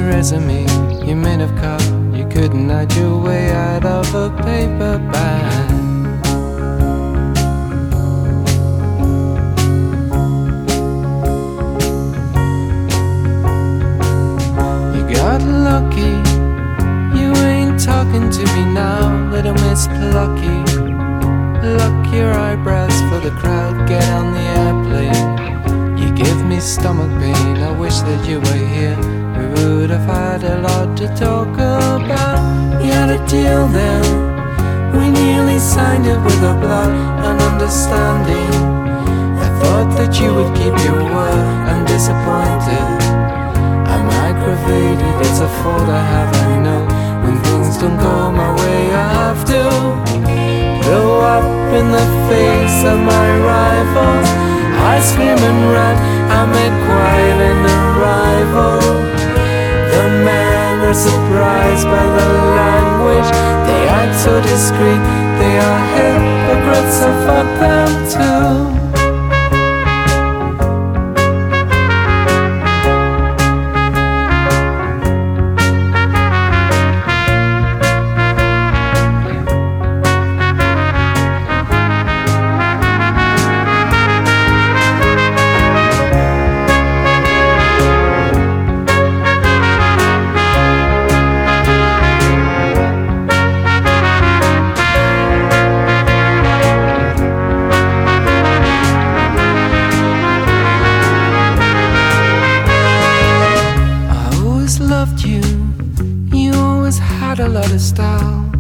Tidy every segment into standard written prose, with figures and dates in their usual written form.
resume you might have caught. You couldn't hide your way out of a paper bag. You got lucky, you ain't talking to me now, little Miss Plucky. Lock your eyebrows for the crowd, get on the airplane. You give me stomach pain, I wish that you were here. We would have had a lot to talk about. We had a deal then, we nearly signed it with our blood and understanding. I thought that you would keep your word, I'm disappointed, I'm aggravated, it's a fault I have, I know. When things don't go my way I have to blow up in the face of my rivals. I scream and run, I make quite an arrival. The men are surprised by the language. They act so discreet, they are hypocrites, so fuck them too. Loved you, you always had a lot of style.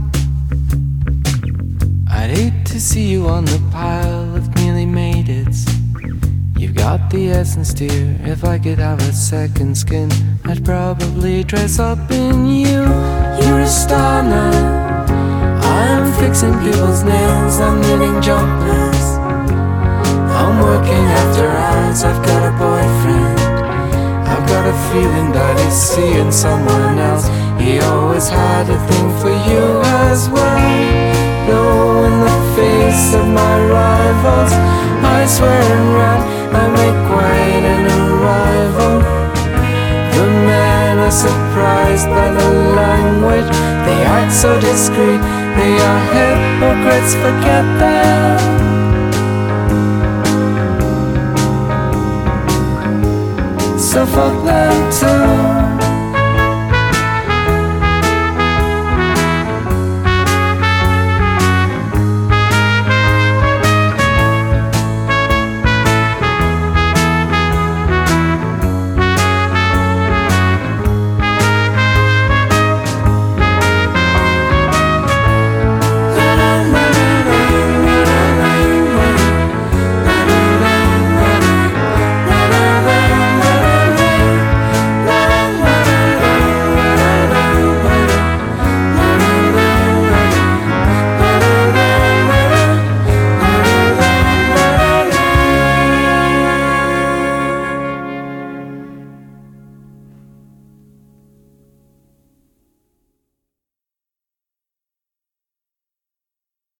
I'd hate to see you on the pile of nearly made it's. You've got the essence, dear. If I could have a second skin, I'd probably dress up in you. You're a star now, I'm fixing people's nails, I'm knitting jumpers, I'm working after hours, I've got a boyfriend. I've got a feeling that he's seeing someone else. He always had a thing for you as well. Blow in the face of my rivals, I swear and run, I make quite an arrival. The men are surprised by the language. They act so discreet, they are hypocrites, forget them. So fuck them too.